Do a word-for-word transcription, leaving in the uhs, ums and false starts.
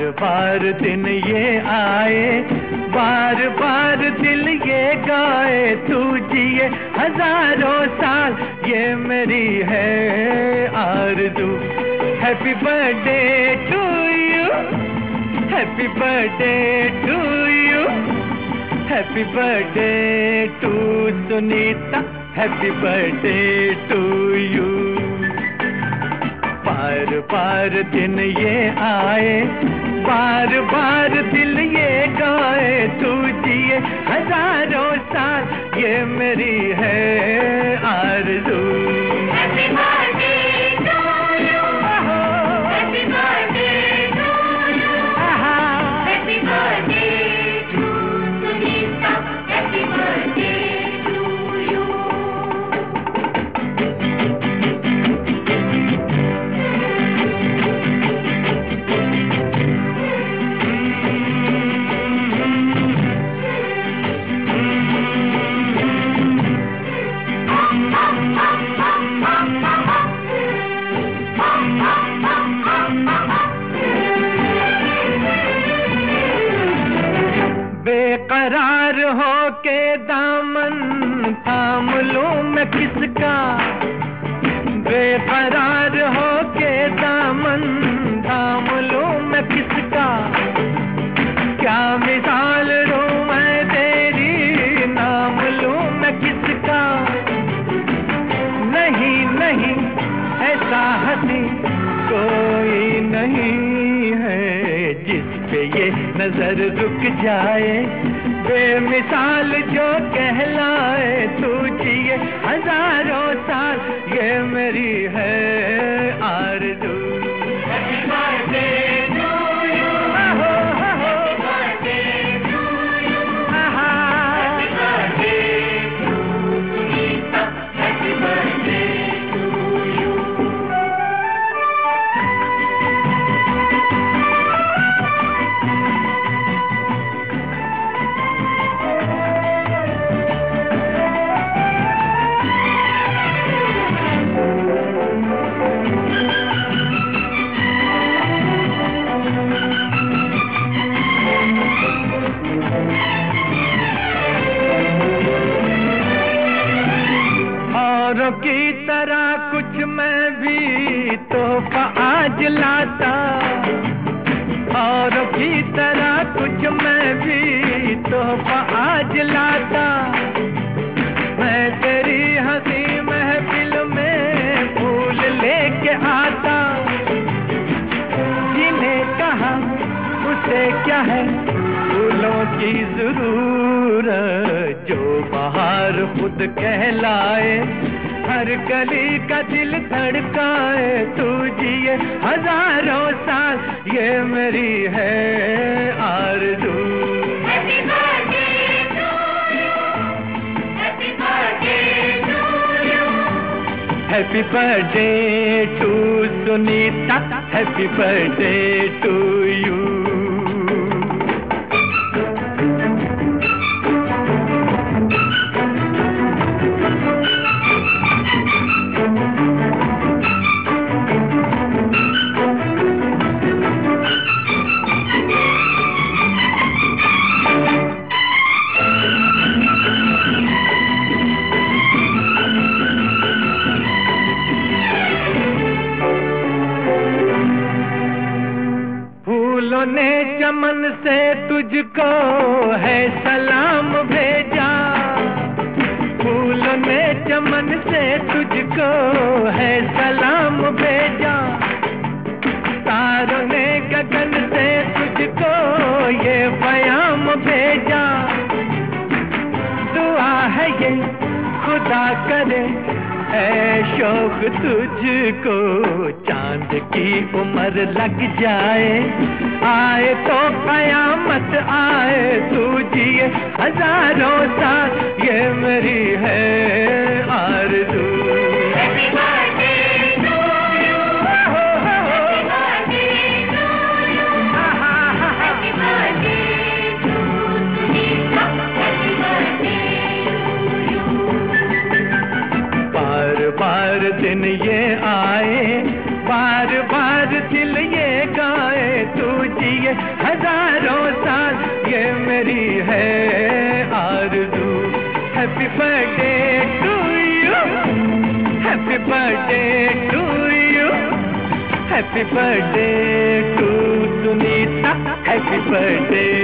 बार दिन ये आए, बार बार दिल ये गाए, तू जिए हजारों साल ये मेरी है आरज़ू। Happy birthday to you, happy birthday to you, happy birthday to Sunita, happy birthday to you. बार बार दिन ये आए, बार बार दिल ये गाए, तू जिए हजारों साल ये मेरी है आरज़ू। Happy birthday to you, happy birthday to you, happy birthday to Sunita, happy birthday to you. बेकरार हो के दामन थाम लूं मैं किसका, बेकरार हो के दामन थाम लूं मैं किसका। क्या मिसाल दूं मैं तेरी, नाम लूं मैं किसका। नहीं नहीं ऐसा हंसी कोई नहीं है जिस पे ये नजर रुक जाए, बेमिसाल जो कहलाए, तू जिए हजारों साल ये मेरी है आरज़ू। Happy birthday to you, happy birthday to you, happy birthday to Sunita, happy birthday to you. औरों की तरह कुछ मैं भी तोहफा आज लाता, औरों की तरह कुछ मैं भी तोहफा आज लाता। मैं तेरी हंसी महफिल में फूल लेके आता, जिन्हें कहा उसे क्या है फूलों की जरूरत, जो बाहर खुद कहलाए, हर गली का दिल धड़काए, तू जिए हजारों साल ये मेरी है आरज़ू। Happy birthday to you, happy birthday to you, happy birthday to Sunita, happy birthday to you. फूलों ने चमन से तुझको है सलाम भेजा, फूलों ने चमन से तुझको है सलाम भेजा। तारों ने गगन से तुझको ये पैगाम भेजा। दुआ है ये खुदा करे है शौक तुझको, चांद की उम्र लग जाए, आए तो कयामत आए, तू जिए हजारों साल ये मेरी है आरज़ू। Happy birthday to you, happy birthday to you, happy birthday to Sunita, happy birthday to you. बार बार दिन ये आए, बार बार दिल ये गाए, तू जिए हजारों साल, ये मेरी है आरज़ू। Happy birthday to you, happy birthday to you, happy birthday to Sunita, happy birthday